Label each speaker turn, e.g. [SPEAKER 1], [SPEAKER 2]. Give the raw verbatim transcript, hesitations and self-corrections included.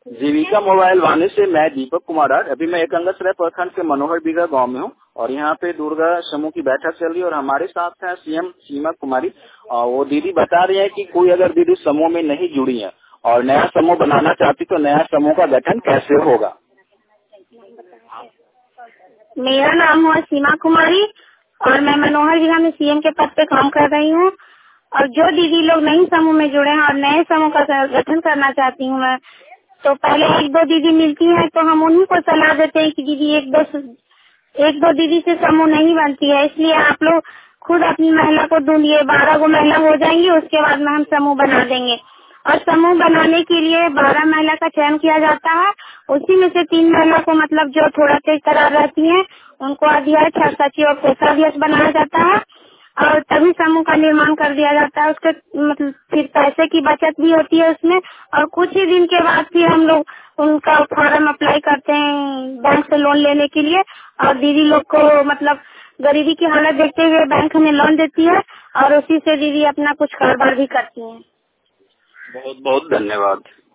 [SPEAKER 1] जीविका mobile वाणी से मैं दीपक कुमार। अभी मैं एक अंगसराय प्रखंड के मनोहर बीघा गांव में हूं और यहाँ पे दुर्गा समूह की बैठक चल रही है और हमारे साथ है सीएम सीमा कुमारी। और वो दीदी बता रही है कि कोई अगर दीदी समूह में नहीं जुड़ी है और नया समूह बनाना चाहती तो नया समूह का गठन कैसे होगा।
[SPEAKER 2] मेरा नाम है सीमा कुमारी और मैं मनोहर बीघा में सीएम के पद पे काम कर रही हूँ। और जो दीदी लोग नई समूह में जुड़े हैं और नए समूह का गठन करना चाहती हूँ मैं, तो पहले एक दो दीदी मिलती है तो हम उन्हीं को सलाह देते हैं कि दीदी एक दो एक दो दीदी से समूह नहीं बनती है, इसलिए आप लोग खुद अपनी महिला को ढूंढिए। बारह गो महिला हो जाएंगी, उसके बाद में हम समूह बना देंगे। और समूह बनाने के लिए बारह महिला का चयन किया जाता है, उसी में से तीन महिला को मतलब जो थोड़ा तेज तरार रहती है उनको अध्यक्ष सचिव और कोषाध्यक्ष बनाया जाता है और तभी समूह का निर्माण कर दिया जाता है। उसके मतलब फिर पैसे की बचत भी होती है उसमें और कुछ ही दिन के बाद फिर हम लोग उनका फॉर्म अप्लाई करते हैं बैंक से लोन लेने के लिए। और दीदी लोग को मतलब गरीबी की हालत देखते हुए बैंक हमें लोन देती है और उसी से दीदी अपना कुछ कारोबार भी करती हैं।
[SPEAKER 1] बहुत बहुत धन्यवाद।